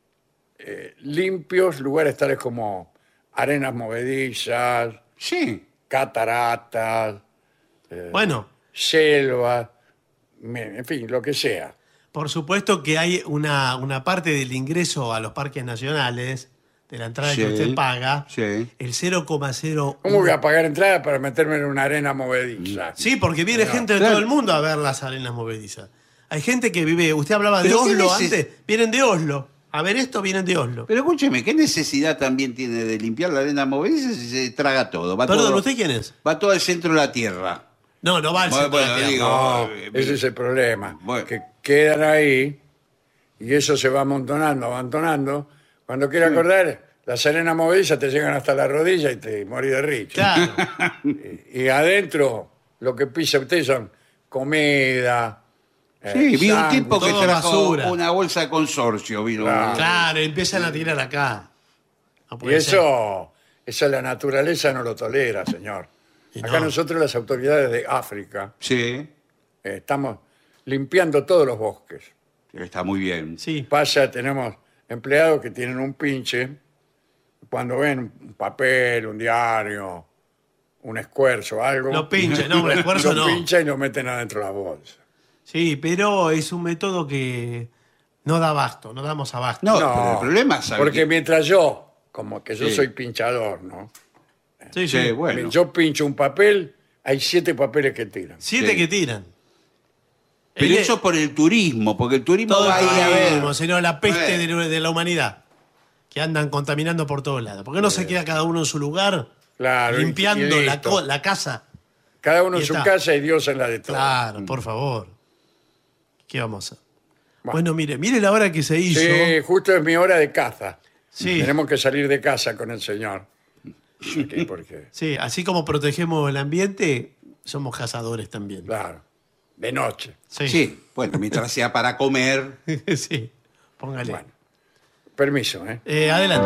eh, limpios lugares tales como arenas movedizas, Sí. cataratas, Bueno, selvas, me- en fin, lo que sea? por supuesto que hay una, una parte del ingreso a los parques nacionales, de la entrada Sí. que usted paga, Sí. el cero coma cero ¿Cómo voy a pagar entrada para meterme en una arena movediza? Sí, porque viene gente de claro. todo el mundo a ver las arenas movedizas. Hay gente que vive, usted hablaba de Pero ¿qué Oslo neces- antes, vienen de Oslo. A ver esto, vienen de Oslo. Pero escúcheme, ¿qué necesidad también tiene de limpiar la arena movediza si se traga todo? Va Perdón, todo, ¿usted quién es? Va todo al centro de la tierra. No, no va al Bueno, centro de la bueno, tierra. digo, No, eh, ese es el problema. Bueno. Que quedan ahí y eso se va amontonando, amontonando. Cuando quiere acordar, las arenas movedizas te llegan hasta la rodilla y te morís de risa. Claro. Y, y adentro lo que pisa usted son comida. eh, Sí, vi un sándwich. tipo que todo trajo basura. una bolsa de consorcio. Vino Claro. Claro, empiezan a tirar acá. No Y puede ser. eso, eso la naturaleza no lo tolera, señor. Y Acá no. nosotros, las autoridades de África, Sí, eh, estamos limpiando todos los bosques. está muy bien. Sí. Pasa, tenemos empleados que tienen un pinche, cuando ven un papel, un diario, un esfuerzo, algo, Lo pinche, no, un esfuerzo lo no. pincha y lo meten adentro de la bolsa. Sí, pero es un método que no da abasto, no damos abasto. No, pero el problema es... porque mientras yo, como que yo Sí. soy pinchador, ¿no? Sí, Sí, sí. bueno. Yo pincho un papel, hay siete papeles que tiran. Siete Sí. que tiran. Pero El- eso por el turismo, porque el turismo Todo va el a ir a ver. turismo, sino la peste Bueno. de, de la humanidad. Que andan contaminando por todos lados. ¿Por qué no se queda cada uno en su lugar? Claro, y- limpiando y la, listo. co- la casa. Cada uno Y en su está. casa y Dios en la de todos. Claro, por favor. ¿Qué vamos a hacer? Bueno. Bueno, mire, mire la hora que se hizo. Sí, justo es mi hora de caza. Sí. Tenemos que salir de casa con el señor. Porque, porque, Sí, así como protegemos el ambiente, somos cazadores también. claro, de noche. Sí, Sí, bueno, mientras sea para comer. sí. Póngale. Bueno, permiso, ¿eh? Eh, adelante.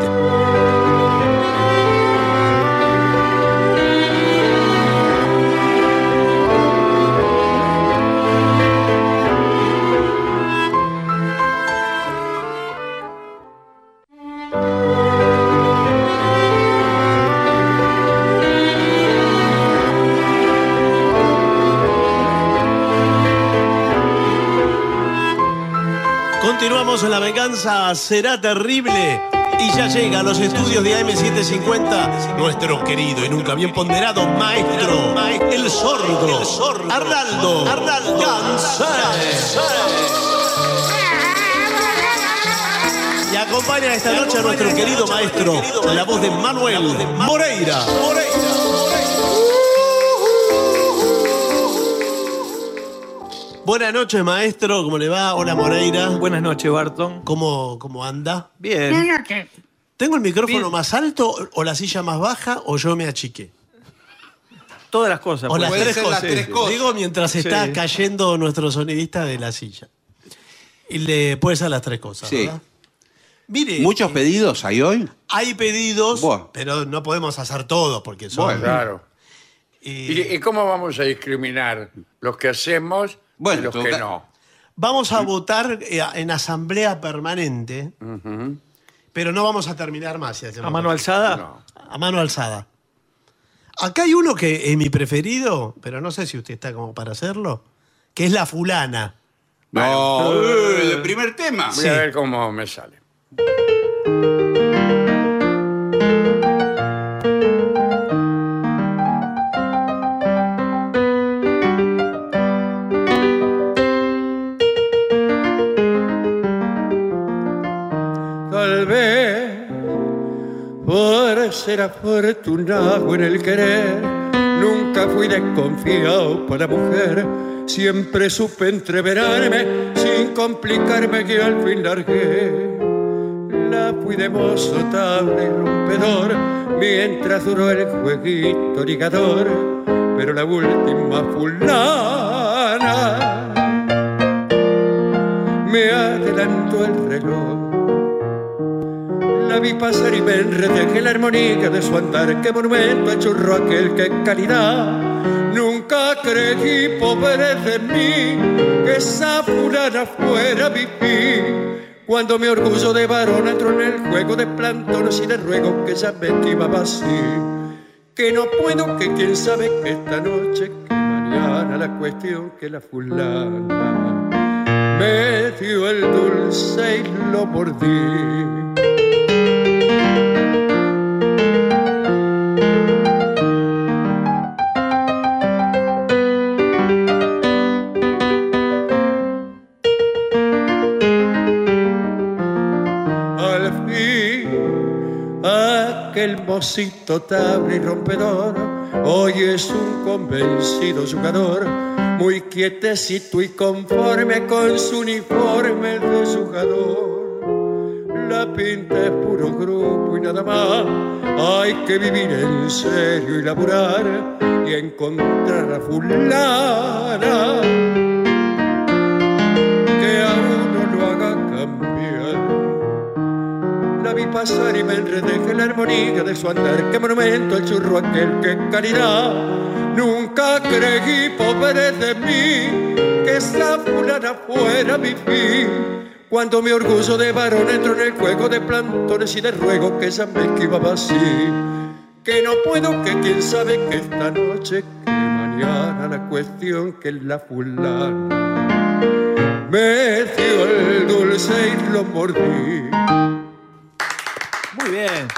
Continuamos en La Venganza Será Terrible. Y ya llega a los estudios de A M setecientos cincuenta nuestro querido y nunca bien ponderado maestro, el sordo, Arnaldo Gansé. Y acompaña esta noche a nuestro querido maestro, la voz de Manuel Moreira. Buenas noches, maestro. ¿Cómo le va? Hola, Moreira. Buenas noches, Barton. ¿Cómo, cómo anda? Bien. ¿Tengo el micrófono Bien. más alto o la silla más baja o yo me achiqué? Todas las cosas. O las Puede tres ser cosas. las tres cosas. Digo mientras Sí. está cayendo nuestro sonidista de la silla. Y le puede ser las tres cosas, Sí. ¿verdad? Mire, ¿Muchos pedidos hay hoy? hay pedidos, Buah. pero no podemos hacer todos porque son... Bueno. Claro. y ¿Y, y cómo vamos a discriminar los que hacemos Bueno, y los en todo que ca- no? Vamos a votar eh, en asamblea permanente, pero no vamos a terminar más. Si hacemos ¿A mano alzada? No. A mano alzada. Acá hay uno que es mi preferido, pero no sé si usted está como para hacerlo, que es la fulana. No, eh, el primer tema. Voy Sí. a ver cómo me sale. Tal vez por ser afortunado en el querer, nunca fui desconfiado por la mujer. Siempre supe entreverarme sin complicarme que al fin largué. La fui de mozo, tabla y rompedor mientras duró el jueguito ligador. Pero la última fulana me adelantó el reloj. La vi pasar y me enredé en la armonía de su andar. Qué monumento a churro aquel, qué calidad. Nunca creí, pobre de mí, que esa fulana fuera mi fin. Cuando mi orgullo de varón entró en el juego de plantones y de ruego que ya me esquivaba así. Que no puedo, que quién sabe que esta noche, que mañana, la cuestión que la fulana me dio el dulce y lo mordí. Al fin, aquel mocito tabla y rompedor, hoy es un convencido jugador, muy quietecito y conforme con su uniforme de jugador. La pinta es puro grupo y nada más, hay que vivir en serio y laburar y encontrar a fulana que a uno lo haga cambiar. La vi pasar y me enredé en la armonía de su andar. Qué monumento al churro aquel, qué calidad. Nunca creí, pobre de mí, que esa fulana fuera mi fin. Cuando mi orgullo de varón entró en el juego de plantones y de ruego que ella me esquivaba así. Que no puedo, que quién sabe que esta noche, que mañana, la cuestión que la fulana me dio el dulce y lo mordí. Muy bien.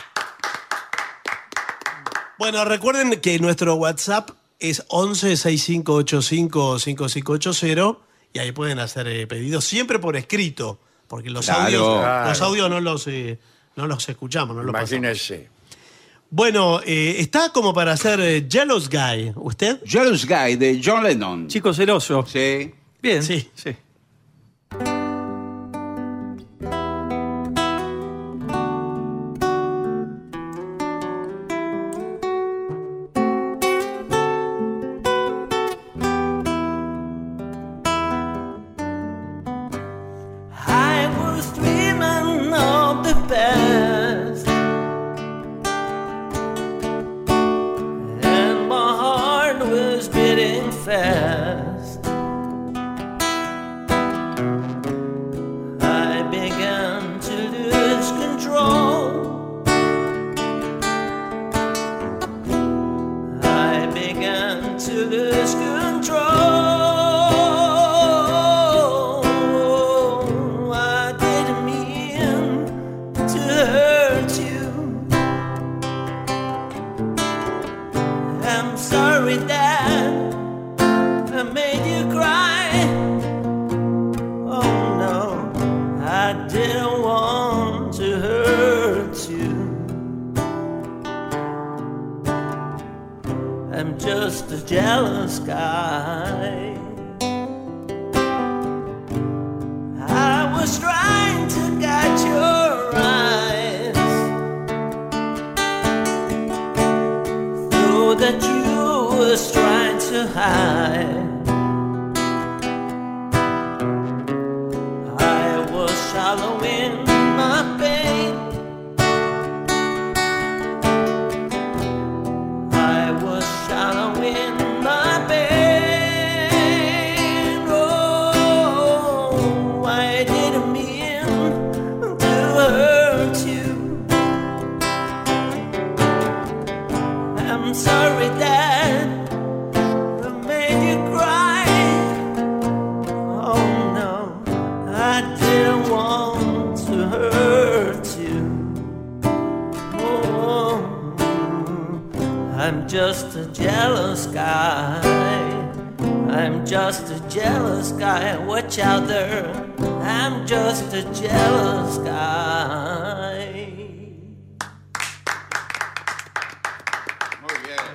Bueno, recuerden que nuestro WhatsApp es once sesenta y cinco ochenta y cinco cincuenta y cinco ochenta y ahí pueden hacer eh, pedidos siempre por escrito, porque los Claro. audios, Claro. los audios no los, eh, no los escuchamos, no los pasamos. Imagínese. Bueno, eh, está como para hacer eh, Jealous Guy, ¿usted? Jealous Guy de John Lennon. Chico celoso. Sí. Bien. Sí. sí. I was dreaming of the past, and my heart was beating fast. I began to lose control. I began to lose control. I didn't mean to hurt you. I'm sorry that I made you cry. Oh no, I didn't want to hurt you. I'm just a jealous guy. I was trying to catch your eyes, though that you was trying to hide. I was shallow in my pain. I was shallow in my pain. Oh, I didn't mean to hurt you. I'm sorry that I made you cry. Oh no, I didn't want to hurt you. Oh, I'm just a jealous guy. I'm just a jealous guy. Watch out there. I'm just a jealous guy. Muy bien.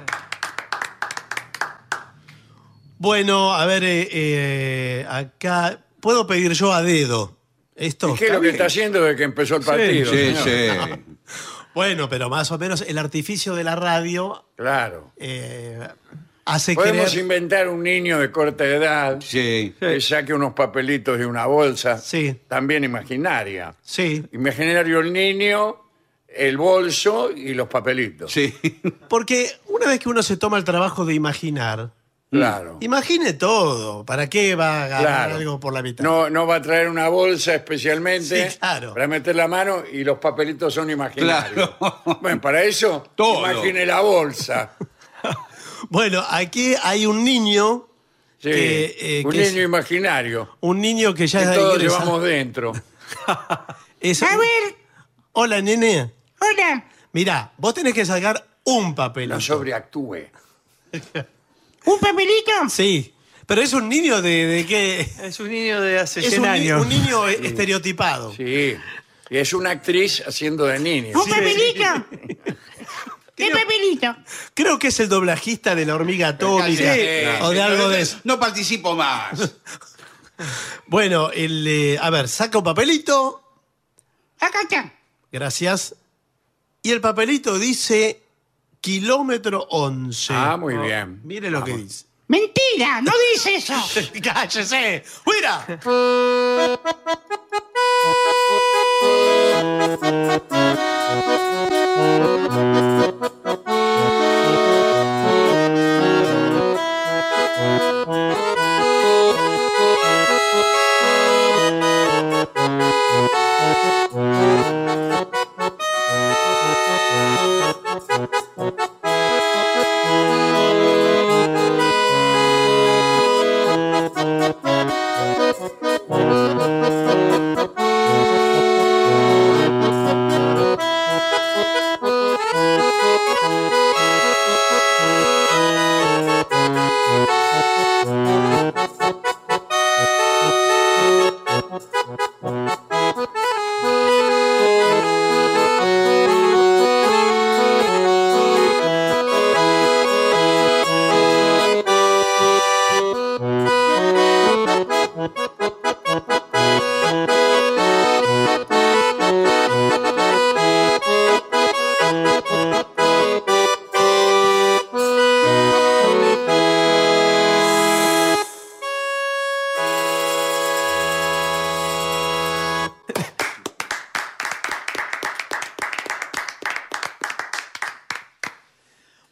Bueno, a ver, eh, eh, acá puedo pedir yo a dedo. Esto. ¿Y qué es lo que está haciendo desde que empezó el partido? Sí, señor? sí. Bueno, pero más o menos el artificio de la radio Claro. eh, hace Podemos creer. inventar un niño de corta edad Sí. que saque unos papelitos de una bolsa, Sí. también imaginaria. Sí, Imaginario el niño, el bolso y los papelitos. Sí. porque una vez que uno se toma el trabajo de imaginar, Claro. imagine todo. ¿Para qué va a agarrar Claro. algo por la mitad? No, no va a traer una bolsa especialmente Sí, claro. para meter la mano y los papelitos son imaginarios. Claro. Bueno, para eso, Todo. imagine la bolsa. Bueno, aquí hay un niño, Sí, que, eh, un que niño es- imaginario. un niño que ya Que es todos egresado. llevamos dentro. Es- A ver, Hola, nene. hola. Mirá, vos tenés que sacar un papel. No sobreactúe. ¿Un papelito? Sí, pero es un niño de, de qué. Es un niño de hace Es cien un, ni- años. un niño estereotipado. Sí. Y es una actriz haciendo de niño. ¿Un papelito? ¿Qué Creo- papelito? Creo que es el doblajista de la hormiga atómica Sí. o de algo de eso. No participo más. Bueno, el, eh, a ver, saca un papelito. Acá está. Gracias. Y el papelito dice kilómetro once. Ah, muy bien. Mire lo que dice. Mentira, no dice eso. ¡Cállese! ¡Fuera!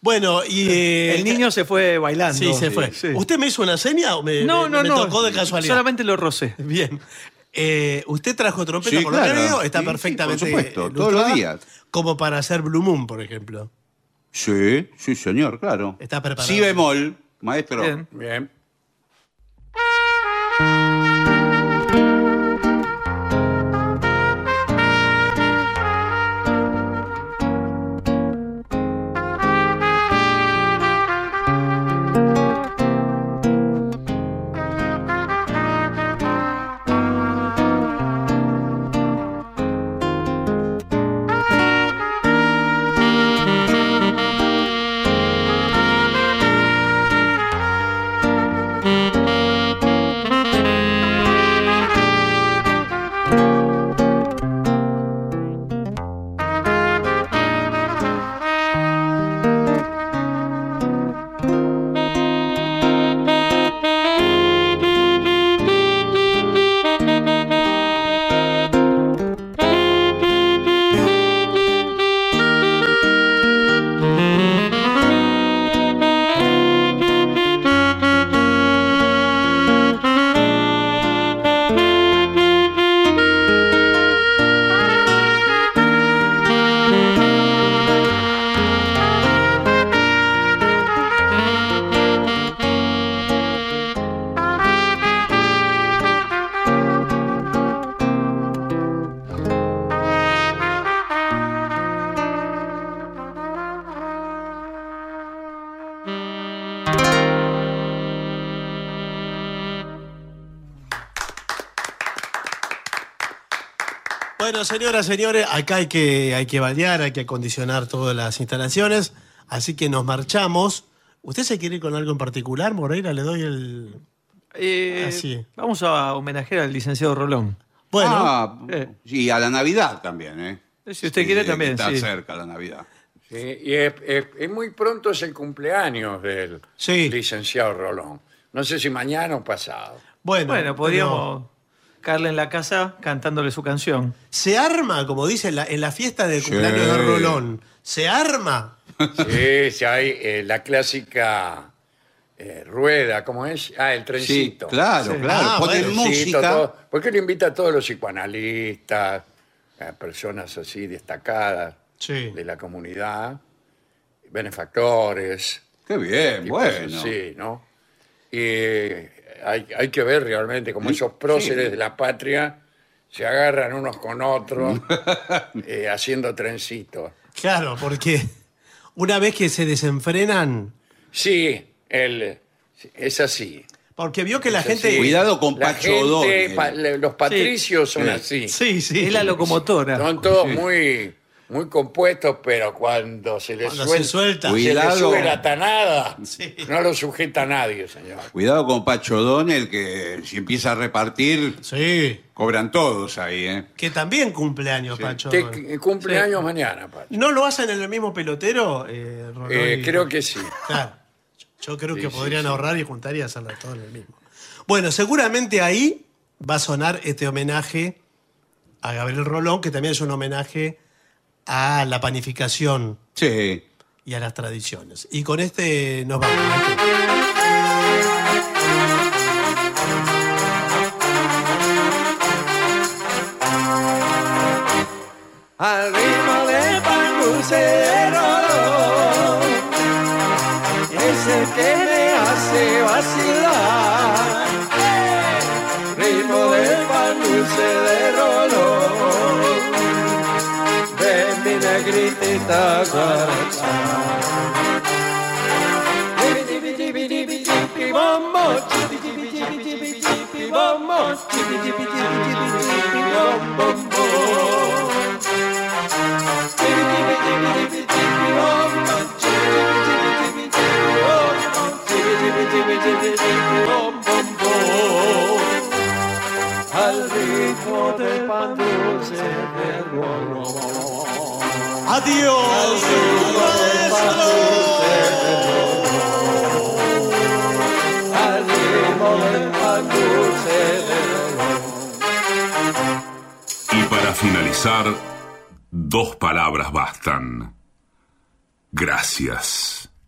Bueno, y... eh, El niño se fue bailando. Sí, se fue. Sí. ¿Usted me hizo una seña o me, No, me- no, me no. tocó de casualidad? Solamente lo rocé. Bien. Eh, ¿Usted trajo trompeta Sí, por lo que claro. veo? Está Sí, sí, perfectamente por supuesto, ilustrada, todos los días. Como para hacer Blue Moon, por ejemplo. Sí, sí, señor, claro. Está preparado. Si bemol, maestro. Bien. Bien. Bueno, señoras, señores, acá hay que, hay que baldear, hay que acondicionar todas las instalaciones, así que nos marchamos. ¿Usted se quiere ir con algo en particular, Moreira? Le doy el... Eh, Así. Vamos a homenajear al licenciado Rolón. Bueno, Ah, Eh. y a la Navidad también, ¿eh? Si usted quiere, que también, Está sí. cerca la Navidad. Sí, y es, es- es muy pronto es el cumpleaños del Sí. licenciado Rolón. No sé si mañana o pasado. bueno, Bueno, podríamos caerle en la casa cantándole su canción. pero se arma, como dice, en la, en la fiesta del Sí. cumpleaños de Rolón. Se arma. Sí, sí, hay eh, la clásica eh, rueda, ¿cómo es? Ah, el Sí, trencito. claro, Sí. claro. Ah, Ponen bueno, Trencito, música. todo. ¿Por qué lo invita a todos los psicoanalistas, a personas así destacadas Sí. de la comunidad, benefactores? Qué bien, tipos bueno. así, ¿no? Y eh, hay, hay que ver realmente cómo Sí, esos próceres sí. de la patria se agarran unos con otros eh, haciendo trencitos. Claro, porque una vez que se desenfrenan, Sí, el, es así. porque vio que la Es gente... así. Cuidado con La Pacho gente, O'Donnell. pa- le- los patricios son Sí. así. Sí, sí. Es la locomotora. Son todos muy, muy compuestos, pero cuando se les Cuando suel- se suelta. se les Cuidado. sube la tanada, Sí. no lo sujeta nadie, señor. Cuidado con Pacho O'Donnell, que si empieza a repartir, Sí. cobran todos ahí, ¿eh? Que también cumpleaños, Pacho. Que que cumple años mañana, Pacho. ¿No lo hacen en el mismo pelotero? Eh, Rolón Eh, y- creo que sí. Claro. Yo creo que sí, podrían sí. ahorrar y juntar y hacerlo todo en el mismo. Bueno, seguramente ahí va a sonar este homenaje a Gabriel Rolón, que también es un homenaje a la panificación Sí. y a las tradiciones. Y con este nos vamos. Al ritmo del pan dulce de Rolón, ese que me hace vacilar. Ritmo del pan dulce de Rolón, ven mi negritita guaracha. Chipi, chipi, chipi, chipi, bombo, chipi, chipi, chipi, chipi, chipi, bombo, chipi, chipi, chipi, chipi, chipi, bom, bom, bom. Al ritmo del pan dulce de Rolón. ¡Adiós! Al ritmo del pan dulce de Rolón. Y para finalizar, dos palabras bastan. Gracias.